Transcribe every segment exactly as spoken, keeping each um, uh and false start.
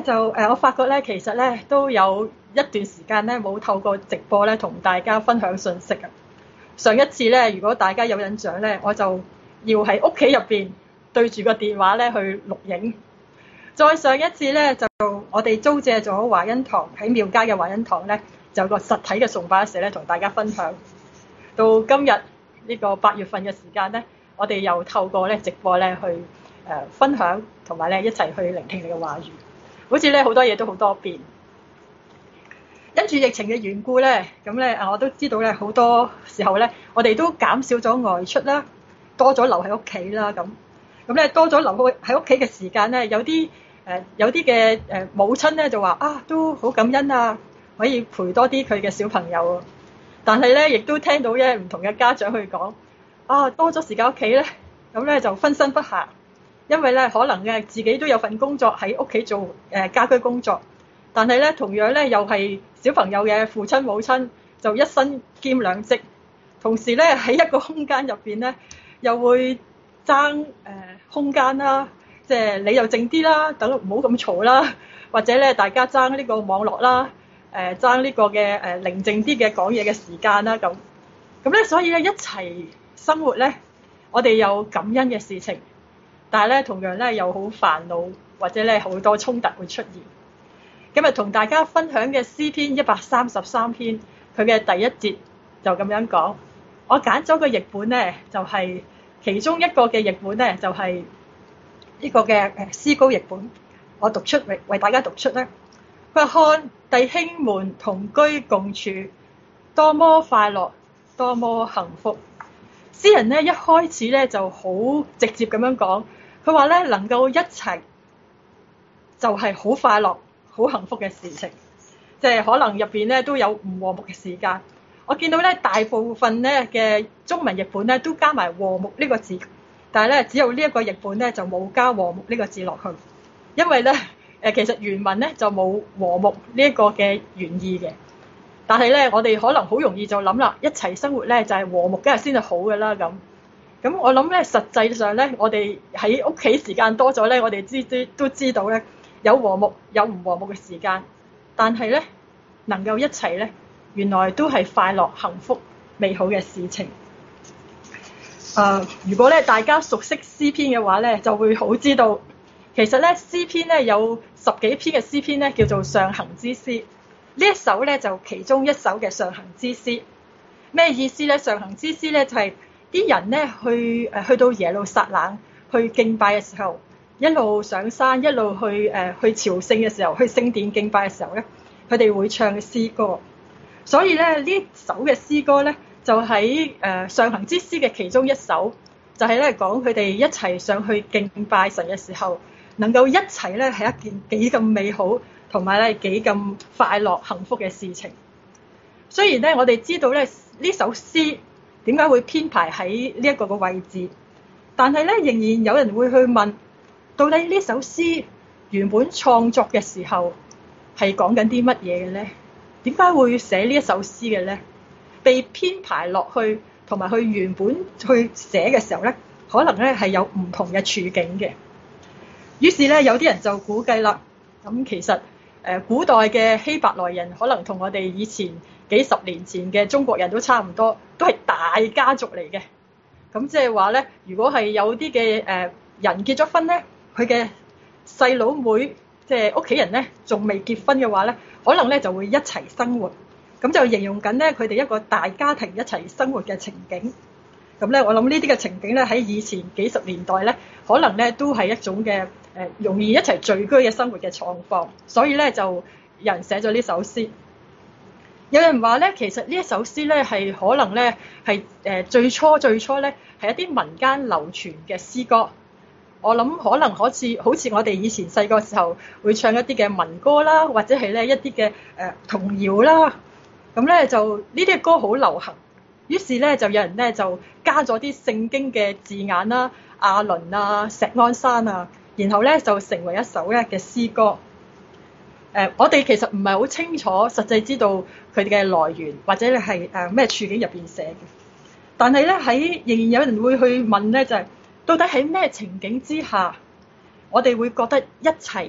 就誒，我發覺咧，其實咧都有一段時間咧冇透過直播咧同大家分享信息啊。上一次咧，如果大家有印象咧，我就要喺屋企入邊對住個電話咧去錄影。再上一次咧，就我哋租借咗華恩堂喺廟街嘅華恩堂咧，就有個實體嘅崇拜時咧，同大家分享。到今日呢個八月份嘅時間咧，我哋又透過咧直播咧去誒分享，同埋咧一齊去聆聽你嘅話語。好似咧好多嘢都好多變，跟住疫情嘅緣故咧，咁咧啊我都知道咧好多時候咧，我哋都減少咗外出啦，多咗留喺屋企啦，咁咁咧多咗留喺屋企嘅時間咧，有啲誒、呃、有啲嘅誒母親咧就話啊都好感恩啊，可以陪多啲佢嘅小朋友，但係咧亦都聽到咧唔同嘅家長去講啊多咗時間屋企咧，咁咧就分身不暇。因為咧，可能嘅自己都有份工作喺屋企做誒家居工作，但係咧同樣咧又係小朋友嘅父親母親，就一身兼兩職，同時咧喺一個空間入邊咧，又會爭誒空間啦，即係你又靜啲啦，等唔好咁嘈啦，或者咧大家爭呢個網絡啦，誒爭呢個嘅誒寧靜啲嘅講嘢嘅時間啦，咁咁咧，所以咧一齊生活咧，我哋有感恩嘅事情。但係咧，同樣咧又好煩惱，或者咧好多衝突會出現。今日同大家分享嘅詩篇一百三十三篇，佢嘅第一節就咁樣講。我揀咗個譯本咧，就係、是、其中一個嘅譯本咧，就係、是、呢個嘅誒詩歌譯本。我讀出為為大家讀出咧。佢話看弟兄們同居共處，多麼快樂，多麼幸福。詩人咧一開始咧就好直接咁樣講。佢話咧能夠一齊就係好快樂、好幸福嘅事情，即係可能入邊咧都有唔和睦嘅時間。我見到咧大部分咧嘅中文譯本咧都加埋和睦呢個字，但係咧只有呢一個譯本咧就冇加和睦呢個字落去，因為咧誒其實原文咧就冇和睦呢一個嘅原意嘅。但係咧我哋可能好容易就諗啦，一齊生活咧就係和睦梗係先係好嘅啦咁。咁我諗咧，實際上咧，我哋喺屋企時間多咗咧，我哋知知都知道咧，有和睦有唔和睦嘅時間，但係咧能夠一齊咧，原來都係快樂、幸福、美好嘅事情。誒、呃，如果咧大家熟悉詩篇嘅話咧，就會好知道，其實咧詩篇咧有十幾篇嘅詩篇咧叫做上行之詩，呢一首咧就其中一首嘅上行之詩。咩意思咧？上行之詩咧就係、是。啲人咧去誒去到耶路撒冷去敬拜嘅時候，一路上山，一路去誒去朝聖嘅時候，去聖殿敬拜嘅時候咧，佢哋會唱詩歌。所以咧呢首嘅詩歌咧，就喺誒上行之詩嘅其中一首，就係咧講佢哋一齊上去敬拜神嘅時候，能夠一齊咧係一件幾咁美好，同埋咧幾咁快樂幸福嘅事情。雖然咧我哋知道咧呢首詩點解會編排喺呢一個嘅位置？但係咧，仍然有人會去問，到底呢首詩原本創作嘅時候係講緊啲乜嘢嘅咧？點解會寫呢一首詩嘅咧？被編排落去同埋佢原本去寫嘅時候咧，可能咧係有唔同嘅處境嘅。於是咧，有啲人就估計啦，咁其實誒古代嘅希伯來人可能同我哋以前幾十年前嘅中國人都差唔多，都係大家族嚟嘅。咁即係話咧，如果係有啲嘅誒人結咗婚咧，佢嘅細佬妹即係屋企人咧，仲未結婚嘅話咧，可能咧就會一齊生活。咁就形容緊咧佢哋一個大家庭一齊生活嘅情景。咁咧，我諗呢啲嘅情景咧喺以前幾十年代咧，可能咧都係一種嘅誒容易一齊聚居嘅生活嘅狀況。所以咧就有人寫咗呢首詩。有人話咧，其實呢一首詩咧係可能咧係誒最初最初咧係一啲民間流傳嘅詩歌。我諗可能好似好似我哋以前細個時候會唱一啲嘅民歌啦，或者係咧一啲嘅誒童謠啦。咁咧就呢啲嘅歌好流行，於是咧就有人咧就加咗啲聖經嘅字眼啦，亞倫啊、錫安山啊，然後咧就成為一首咧嘅詩歌。誒、呃，我哋其實唔係好清楚，實際知道佢哋嘅來源，或者係誒咩處境入邊寫嘅。但係咧喺仍然有人會去問咧，就係、是、到底喺咩情景之下，我哋會覺得一齊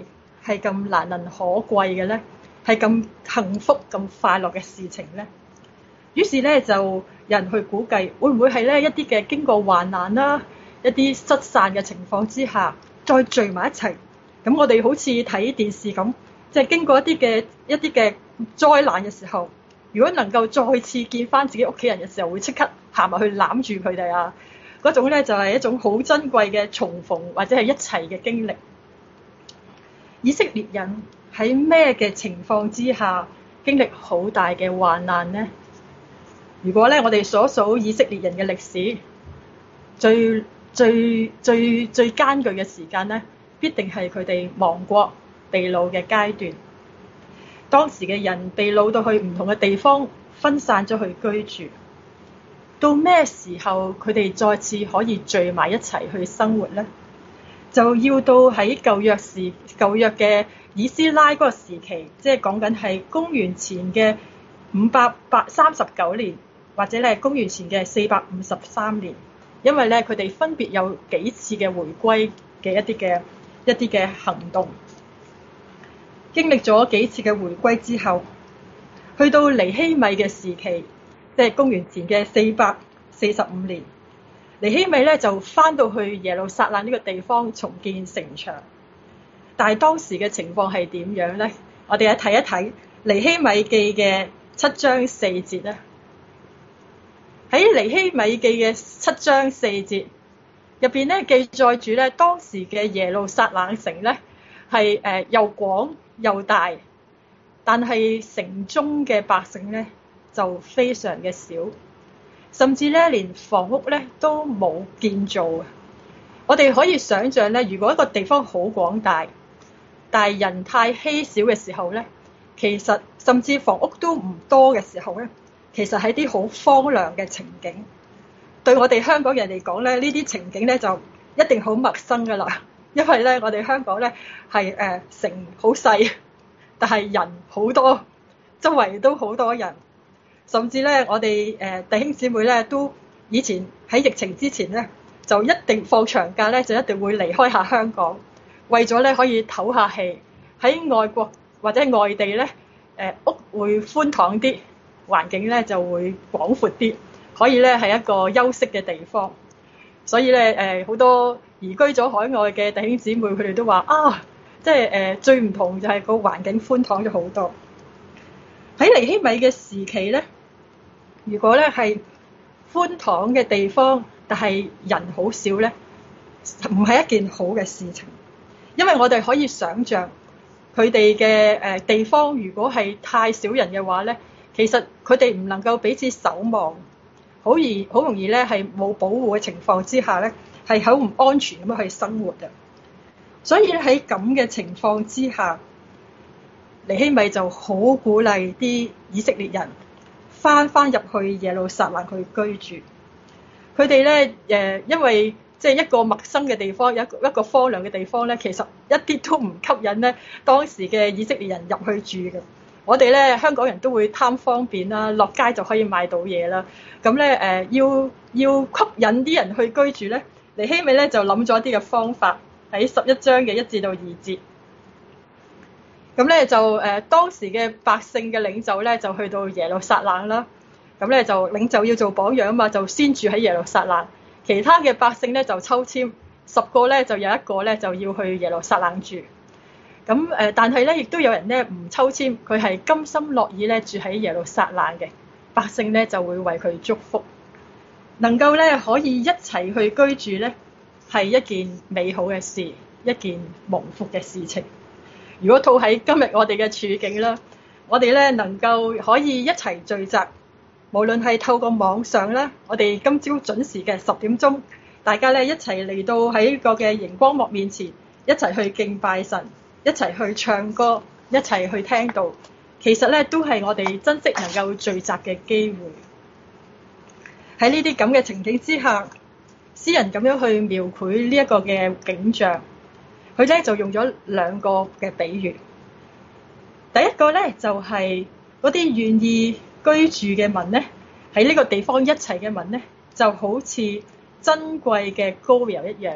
係咁難能可貴嘅呢？係咁幸福、咁快樂嘅事情呢？於是咧就有人去估計，會唔會係咧一啲嘅經過患難啦，一啲失散嘅情況之下，再聚埋一齊。咁我哋好似睇電視咁，即係經過一啲嘅一啲嘅災難嘅時候，如果能夠再次見翻自己屋企人嘅時候，會即刻行埋去攬住佢哋啊！嗰種咧就係一種好珍貴嘅重逢或者係一齊嘅經歷。以色列人喺咩嘅情況之下經歷好大嘅患難呢？如果咧我哋數數以色列人嘅歷史，最最最最艱巨嘅時間咧，必定係佢哋亡國被擄嘅階段。當時嘅人被擄到去唔同嘅地方，分散咗去居住。到咩時候佢哋再次可以聚埋一齊去生活呢？就要到喺舊約時舊約嘅以斯拉嗰個時期，即係講緊係公元前嘅五百三十九年，或者咧公元前嘅四百五十三年，因為咧佢哋分別有幾次嘅回歸嘅一啲嘅一啲嘅行動，經歷咗幾次嘅回歸之後，去到尼希米嘅時期，即係公元前嘅四百四十五年，尼希米咧就翻到去耶路撒冷呢個地方重建城牆。但係當時嘅情況係點樣呢？我哋嚟睇一睇尼希米記嘅七章四節咧。喺尼希米記嘅七章四節入邊咧，記載住咧當時嘅耶路撒冷城咧係誒又廣又大，但係城中嘅百姓咧就非常嘅少，甚至咧連房屋咧都冇建造。我哋可以想象咧，如果一個地方好廣大，但係人太稀少嘅時候咧，其實甚至房屋都唔多嘅時候咧，其實係啲好荒涼嘅情景。對我哋香港人嚟講咧，呢啲情景咧就一定好陌生噶啦，因為咧我哋香港咧係誒城好細，但係人好多，周圍都好多人，甚至咧我哋誒弟兄姊妹咧都以前喺疫情之前咧就一定放長假咧就一定會離開下香港，為咗咧可以唞下氣。喺外國或者外地咧，誒屋會寬敞啲，環境咧就會廣闊啲，可以咧係一個休息嘅地方。所以咧誒好多移居咗海外嘅弟兄姊妹，佢哋都話啊，即係誒最唔同就係個環境寬敞咗好多。喺尼希米嘅時期咧，如果咧係寬敞嘅地方，但係人好少咧，唔係一件好嘅事情，因為我哋可以想像佢哋嘅誒地方，如果係太少人嘅話咧，其實佢哋唔能夠彼此守望，好易好容易咧係冇保護嘅情況之下咧，係好唔安全咁樣去生活嘅。所以咧喺咁嘅情況之下，尼希米就好鼓勵啲以色列人翻翻入去耶路撒冷去居住。佢哋咧誒，因為即係一個陌生嘅地方，一個一個荒涼嘅地方咧，其實一啲都唔吸引咧當時嘅以色列人入去住嘅。我哋咧香港人都會貪方便啦，落街就可以買到嘢啦。咁咧誒，要要吸引啲人去居住咧，尼希米咧就諗咗一啲嘅方法，喺十一章嘅一至到二節。咁咧就誒、呃、當時嘅百姓嘅領袖咧就去到耶路撒冷啦。咁咧就領袖要做榜樣嘛，就先住喺耶路撒冷。其他嘅百姓咧就抽籤，十個咧就有一個咧就要去耶路撒冷住。咁誒，但係咧亦都有人咧唔抽籤，佢係甘心樂意咧住喺耶路撒冷嘅百姓咧就會為佢祝福，能夠咧可以一齊去居住咧係一件美好嘅事，一件蒙福嘅事情。如果套喺今日我哋嘅處境啦，我哋咧能夠可以一齊聚集，無論係透過網上啦，我哋今朝準時嘅十點鐘，大家咧一齊嚟到喺個嘅熒光幕面前，一齊去敬拜神，一齊去唱歌，一齊去聽道，其實咧都係我哋珍惜能夠聚集嘅機會。喺呢啲咁嘅情景之下，詩人咁樣去描繪呢一個嘅景象，佢咧就用咗兩個嘅比喻。第一個咧就係嗰啲願意居住嘅民咧，喺呢個地方一齊嘅民咧，就好似珍貴嘅膏油一樣，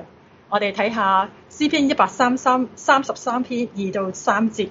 我哋睇下詩篇一百三三三十三篇二到三節。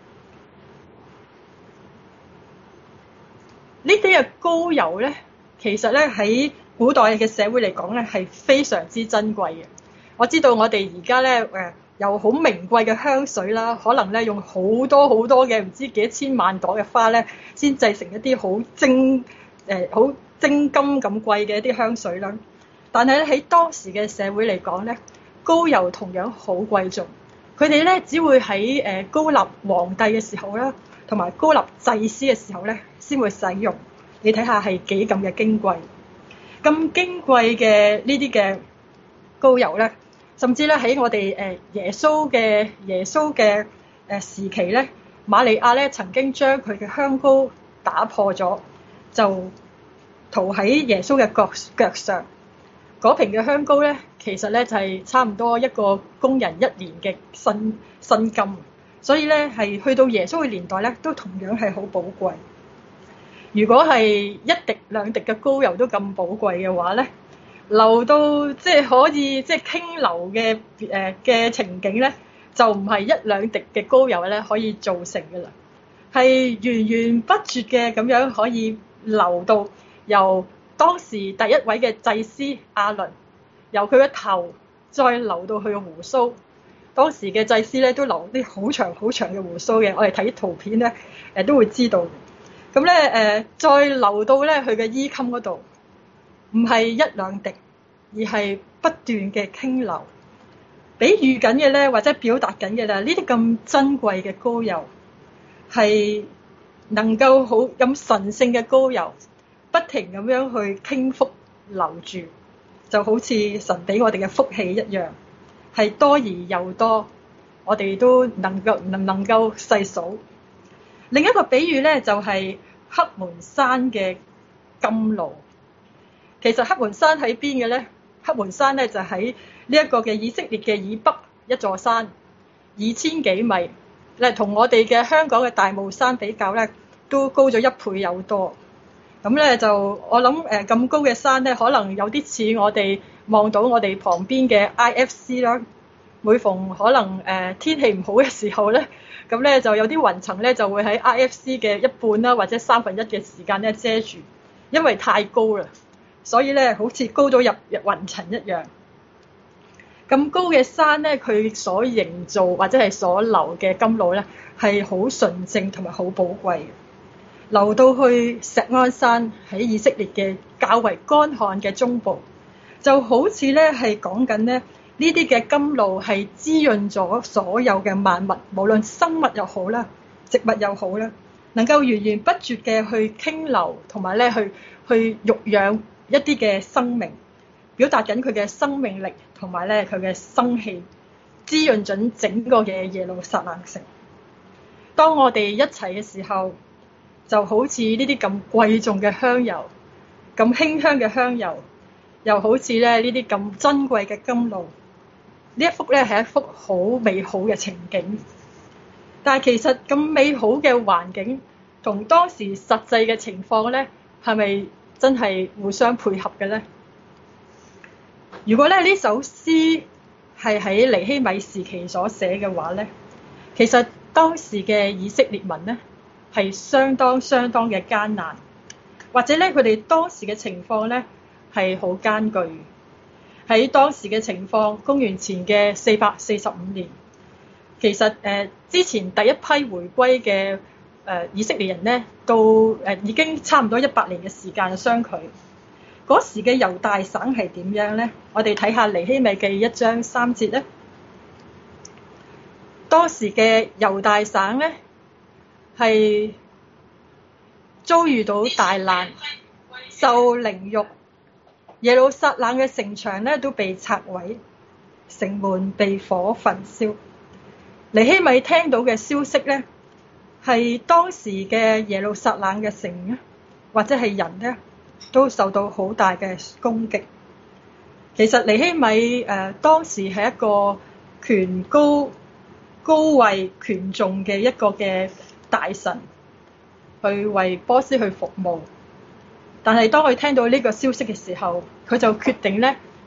呢啲嘅膏油咧，其實咧喺古代嘅社會嚟講咧，係非常之珍貴嘅。我知道我哋而家咧誒有好名貴嘅香水啦，可能咧用好多好多嘅唔知幾千萬朵嘅花咧，先製成一啲好精誒好、呃、精金咁貴嘅一啲香水啦。但係咧喺當時嘅社會嚟講咧，膏油同樣好貴重。佢哋咧只會喺誒膏立皇帝嘅時候啦，同埋膏立祭司嘅時候咧，先會使用。你睇下係幾咁嘅矜貴，咁矜貴嘅呢啲嘅膏油咧，甚至咧喺我哋誒耶穌嘅耶穌嘅誒時期咧，瑪利亞咧曾經將佢嘅香膏打破咗，就塗喺耶穌嘅腳腳上。嗰瓶嘅香膏咧，其實咧就係差唔多一個工人一年嘅薪薪金，所以咧係去到耶穌嘅年代咧，都同樣係好寶貴。如果係一滴兩滴嘅膏油都咁寶貴嘅話咧，流到即係可以即係傾流嘅誒嘅情景咧，就唔係一兩滴嘅膏油咧可以造成嘅啦，係源源不絕嘅咁樣可以流到由當時第一位嘅祭司亞倫，由佢嘅頭再流到佢嘅鬍鬚。當時嘅祭司咧都留啲好長好長嘅鬍鬚嘅，我哋睇圖片咧誒都會知道。咁咧誒再流到咧佢嘅衣襟嗰度，唔係一兩滴，而係不斷嘅傾流。比喻緊嘅咧，或者表達緊嘅啦，呢啲咁珍貴嘅膏油係能夠好咁神聖嘅膏油，不停咁樣去傾覆流住，就好似神俾我哋嘅福氣一樣，係多而又多，我哋都能夠能能夠細數。另一個比喻咧，就係黑門山嘅甘露。其實黑門山喺邊嘅咧？黑門山咧就喺呢一個嘅以色列嘅以北一座山，二千幾米，咧同我哋嘅香港嘅大帽山比較咧，都高咗一倍有多。咁咧就我諗誒咁高嘅山咧，可能有啲似我哋望到我哋旁邊嘅 I F C 啦。每逢可能誒、呃、天氣唔好嘅時候咧，咁咧就有啲雲層咧就會喺 I F C 嘅一半啦，或者三分一嘅時間咧遮住，因為太高啦，所以咧好似高到入入雲層一樣。咁高嘅山咧，佢所營造或者係所流嘅甘露咧，係好純正同埋好寶貴嘅。流到去錫安山喺以色列嘅較為乾旱嘅中部，就好似咧係講緊咧。呢啲嘅甘露係滋潤咗所有嘅萬物，無論生物又好啦，植物又好啦，能夠源源不絕嘅去傾流，同埋咧去去育養一啲嘅生命，表達緊佢嘅生命力，同埋咧佢嘅生氣，滋潤準整個嘅耶路撒冷城。當我哋一齊嘅時候，就好似呢啲咁貴重嘅香油，咁馨香嘅香油，又好似咧呢啲咁珍貴嘅甘露。呢一幅咧係一幅好美好嘅情景，但係其實咁美好嘅環境同當時實際嘅情況咧，係咪真係互相配合嘅咧？如果咧呢首詩係喺尼希米時期所寫嘅話咧，其實當時嘅以色列民咧係相當相當嘅艱難，或者咧佢哋當時嘅情況咧係好艱巨。喺當時嘅情況，公元前嘅四百四十五年，其實誒、呃、之前第一批回歸嘅誒、呃、以色列人咧，到誒、呃、已經差唔多一百年嘅時間相距。嗰時嘅猶大省係點樣咧？我哋睇下尼希米記一章三節咧。當時嘅猶大省咧係遭遇到大難，受凌辱。耶路撒冷嘅城牆咧都被拆毀，城門被火焚燒。尼希米聽到嘅消息咧，係當時嘅耶路撒冷嘅城咧，或者係人咧，都受到好大嘅攻擊。其實尼希米誒、呃、當時係一個權高高位權重嘅一個嘅大臣，去為波斯去服務。但係當佢聽到呢個消息嘅時候，佢就決定咧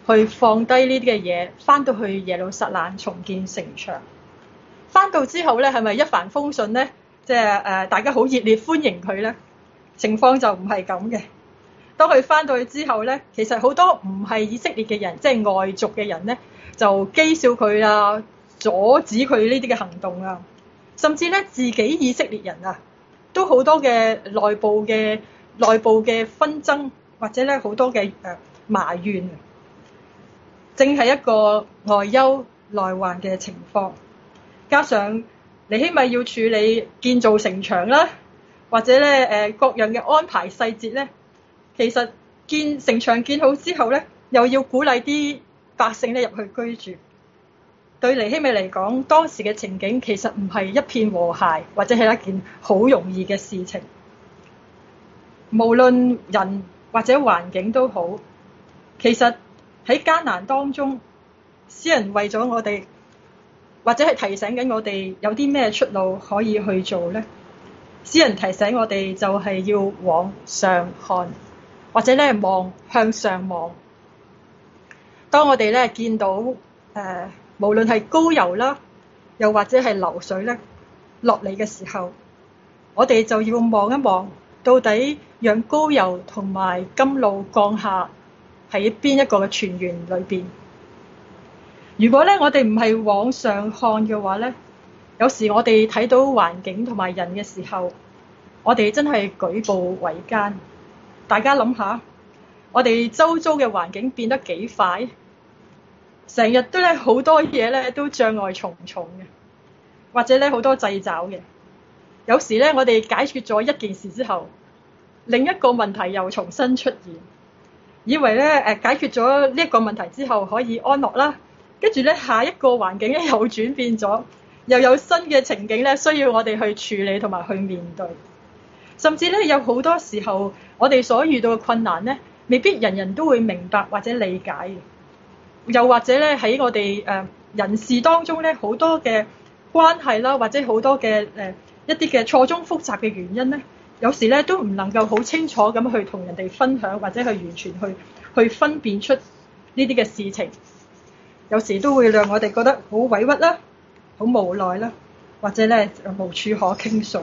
去放低呢啲嘅嘢，翻到去耶路撒冷重建城牆。翻到之後咧，係咪一帆風順咧？即係誒，大家好熱烈歡迎佢咧？情況就唔係咁嘅。當佢翻到去之後咧，其實好多唔係以色列嘅人，即係外族嘅人咧，就譏笑佢啊，阻止佢呢啲嘅行動啊，甚至咧自己以色列人啊，都好多嘅內部嘅內部嘅紛爭，或者咧好多嘅誒埋怨，正係一個外憂內患嘅情況。加上尼希米要處理建造城牆啦，或者咧誒各樣嘅安排細節咧，其實建城牆建好之後咧，又要鼓勵啲百姓咧入去居住。對尼希米嚟講，當時嘅情景其實唔係一片和諧，或者係一件好容易嘅事情。無論人或者環境都好，其實喺艱難當中，詩人為咗我哋，或者係提醒緊我哋有啲咩出路可以去做呢？詩人提醒我哋就係要往上看，或者咧望向上望。當我哋咧見到誒、呃，無論係膏油啦，又或者係流水咧落嚟嘅時候，我哋就要望一望，到底讓膏油同埋甘露降下喺邊一個嘅泉源裏邊。如果咧我哋唔係往上看嘅話咧，有時我哋睇到環境同埋人嘅時候，我哋真係舉步維艱。大家諗下，我哋周遭嘅環境變得幾快，成日都咧好多嘢咧都障礙重重嘅，或者咧好多掣肘嘅。有時咧我哋解決咗一件事之後，另一個問題又重新出現，以為咧誒解決咗呢一個問題之後可以安樂啦。跟住咧，下一個環境咧又轉變咗，又有新嘅情景咧需要我哋去處理同埋去面對。甚至咧有好多時候，我哋所遇到嘅困難咧，未必人人都會明白或者理解嘅。又或者咧喺我哋誒人事當中咧，好多嘅關係啦，或者好多嘅誒一啲嘅錯綜複雜嘅原因咧，有時咧都唔能夠好清楚咁去同人哋分享，或者去完全去去分辨出呢啲嘅事情。有時都會讓我哋覺得好委屈啦，好無奈啦，或者咧無處可傾訴。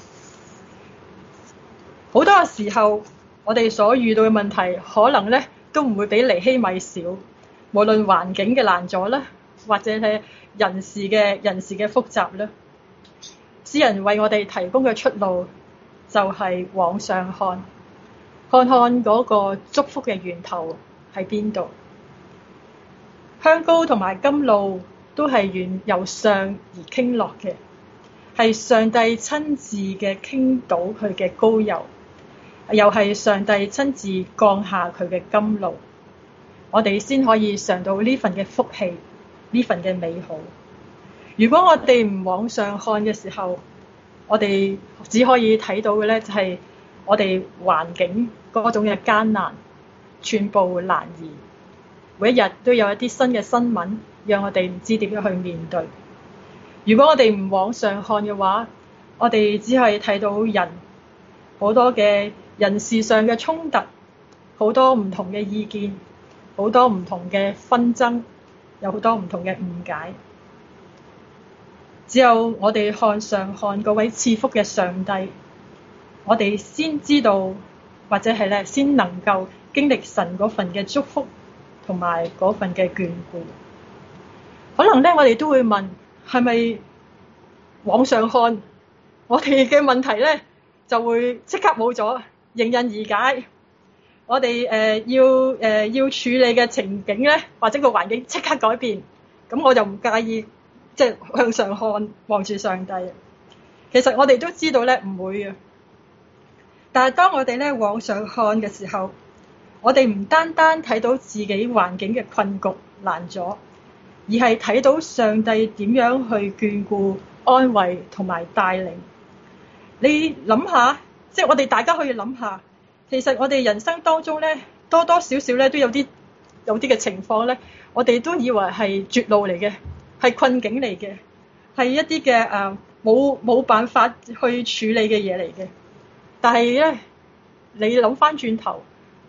好多嘅時候，我哋所遇到嘅問題，可能咧都唔會比尼希米少。無論環境嘅難阻啦，或者係人事嘅人事嘅複雜啦，詩人為我哋提供嘅出路就係往上看，看看嗰個祝福嘅源頭喺邊度。香膏同埋甘露都係源由上而傾落嘅，係上帝親自嘅傾倒佢嘅膏油，又係上帝親自降下佢嘅甘露，我哋先可以嘗到呢份嘅福氣，呢份嘅美好。如果我哋唔往上看嘅時候，我哋只可以睇到嘅咧就係我哋環境嗰種嘅艱難，寸步難移。每一日都有一啲新嘅新聞，讓我哋唔知點樣去面對。如果我哋唔往上看嘅話，我哋只係睇到人好多嘅人事上嘅衝突，好多唔同嘅意見，好多唔同嘅紛爭，有好多唔同嘅誤解。只有我哋看上看嗰位賜福嘅上帝，我哋先知道，或者係咧先能夠經歷神嗰份嘅祝福同埋嗰份嘅眷顧。可能咧我哋都會問，係咪往上看我哋嘅問題咧就會即刻冇咗，迎刃而解？我哋誒、呃、要誒、呃、要處理嘅情景咧，或者個環境即刻改變，咁我就唔介意即係向上看，望住上帝。其實我哋都知道咧唔會嘅，但係當我哋咧往上看嘅時候，我哋唔單單睇到自己環境嘅困局難阻，而係睇到上帝點樣去眷顧、安慰同埋帶領。你諗下，即係我哋大家可以諗下，其實我哋人生當中咧多多少少咧都有啲有啲嘅情況咧，我哋都以為係絕路嚟嘅，係困境嚟嘅，係一啲嘅誒冇冇辦法去處理嘅嘢嚟嘅。但係咧，你諗翻轉頭，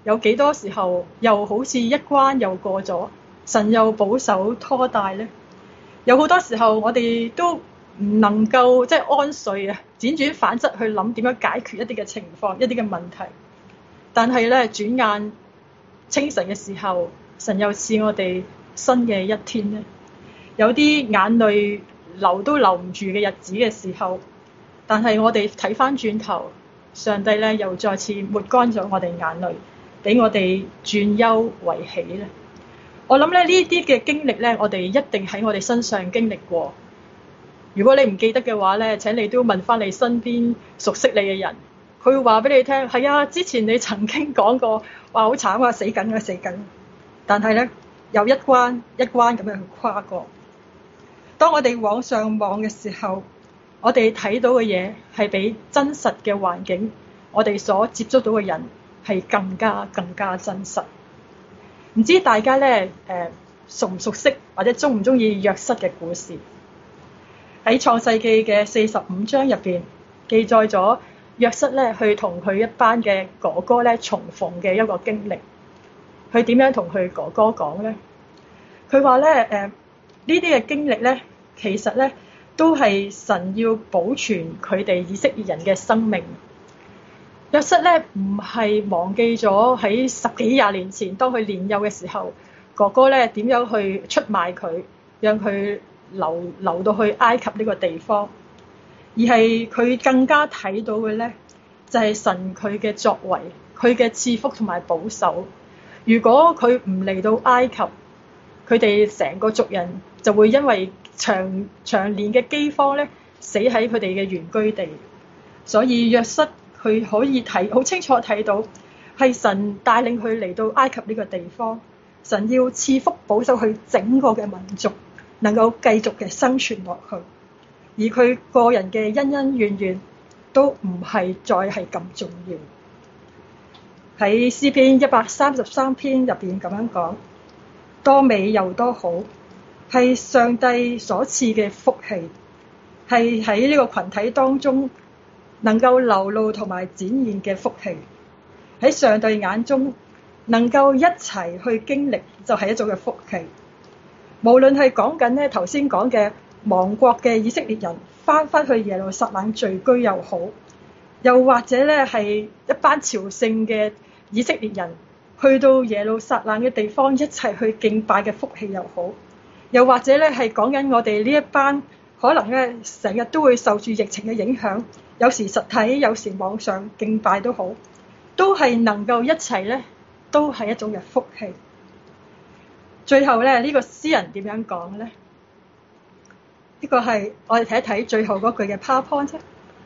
有幾多時候又好似一關又過咗，神又保守拖帶呢？有好多時候我哋都唔能夠即係安睡啊，輾轉反側去諗點樣解決一啲嘅情況、一啲嘅問題。但係咧，轉眼清晨嘅時候，神又賜我哋新嘅一天咧。有啲眼淚流都流唔住嘅日子嘅時候，但係我哋睇翻轉頭，上帝咧又再次抹乾咗我哋眼淚，俾我哋轉憂為喜咧。我諗咧呢啲嘅經歷咧，我哋一定喺我哋身上經歷過。如果你唔記得嘅話咧，請你都問翻你身邊熟悉你嘅人，佢會話俾你聽，係啊，之前你曾經講過，話好慘啊，死緊啊，死緊。但係咧，有一關一關咁樣去跨過。當我哋往上望嘅時候，我哋睇到嘅嘢係比真實嘅環境，我哋所接觸到嘅人係更加更加真實。唔知大家咧誒、呃、熟唔熟悉或者中唔中意約瑟嘅故事？喺創世記嘅四十五章入邊記載咗約瑟咧去同佢一班嘅哥哥咧重逢嘅一個經歷。佢點樣同佢哥哥講咧？佢話咧誒呢啲嘅、呃、經歷咧，其實咧都係神要保存佢哋以色列人嘅生命。約瑟咧唔係忘記咗喺十幾廿年前，當佢年幼嘅時候，哥哥咧點樣去出賣佢，讓佢流流到去埃及呢個地方，而係佢更加睇到嘅咧，就係神佢嘅作為，佢嘅賜福同埋保守。如果佢唔嚟到埃及，佢哋成個族人就會因為長長年嘅饑荒咧，死喺佢哋嘅原居地。所以約瑟佢可以睇好清楚睇到，係神帶領佢嚟到埃及呢個地方，神要賜福保守佢整個嘅民族，能夠繼續嘅生存落去。而佢個人嘅恩恩怨怨都唔係再係咁重要。喺詩篇一百三十三篇入邊咁樣講，多美又多好，係上帝所賜嘅福氣，係喺呢個群體當中能夠流露同埋展現嘅福氣。喺上帝眼中能夠一齊去經歷就係一種嘅福氣。無論係講緊咧頭先講嘅亡國嘅以色列人翻返去耶路撒冷聚居又好，又或者咧係一班朝聖嘅以色列人去到耶路撒冷嘅地方一齊去敬拜嘅福氣又好，又或者咧係講緊我哋呢一班可能咧成日都會受住疫情嘅影響，有時實體有時網上敬拜都好，都係能夠一齊咧，都係一種嘅福氣。最後咧呢個詩人點樣講咧？呢個係我哋睇一睇最後嗰句嘅 PowerPoint 啫。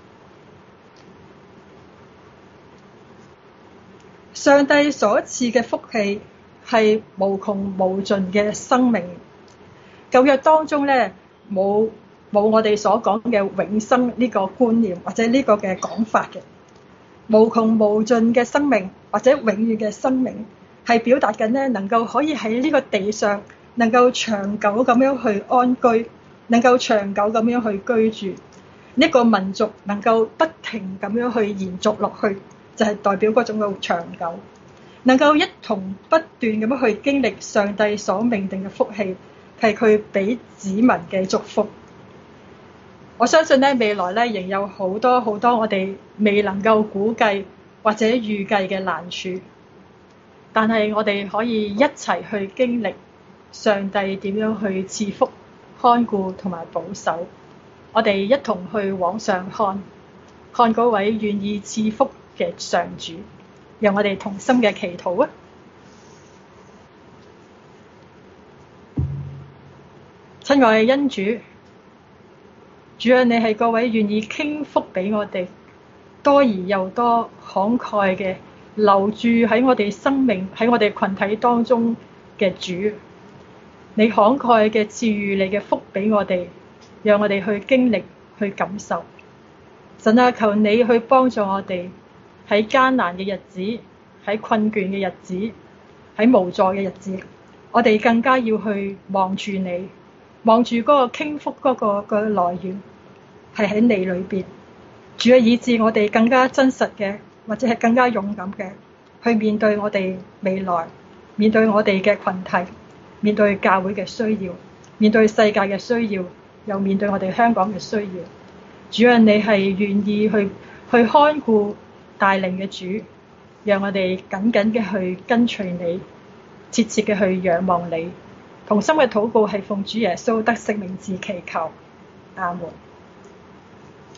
上帝所賜嘅福氣係無窮無盡嘅生命。舊約當中咧冇冇我哋所講嘅永生呢個觀念或者呢個嘅講法嘅。無窮無盡嘅生命或者永遠嘅生命係表達緊咧能夠可以喺呢個地上能夠長久咁樣去安居，能夠長久咁樣去居住，呢個民族能夠不停咁樣去延續落去，就係代表嗰種嘅長久，能夠一同不斷咁樣去經歷上帝所命定嘅福氣，係佢俾子民嘅祝福。我相信咧未來咧仍有好多好多我哋未能夠估計或者預計嘅難處，但係我哋可以一齊去經歷上帝點樣去賜福、看顧同埋保守。我哋一同去往上看，看嗰位願意賜福嘅上主。讓我哋同心嘅祈禱啊！親愛嘅恩主，主啊，你係嗰位願意傾福俾我哋，多而又多慷慨嘅留住喺我哋生命喺我哋群體當中嘅主。你慷慨嘅賜予你嘅福俾我哋，讓我哋去經歷去感受。神啊，求你去幫助我哋喺艱難嘅日子，喺困倦嘅日子，喺無助嘅日子，我哋更加要去望住你，望住嗰個傾福嗰個個來源係喺你裏邊。主啊，以致我哋更加真實嘅，或者係更加勇敢嘅去面對我哋未來，面對我哋嘅群體，面對教會嘅需要，面對世界嘅需要，又面對我哋香港嘅需要。主啊，你係願意去去看顧帶領嘅主，讓我哋緊緊嘅去跟隨你，切切嘅去仰望你。同心嘅禱告係奉主耶穌得勝名字祈求，阿門。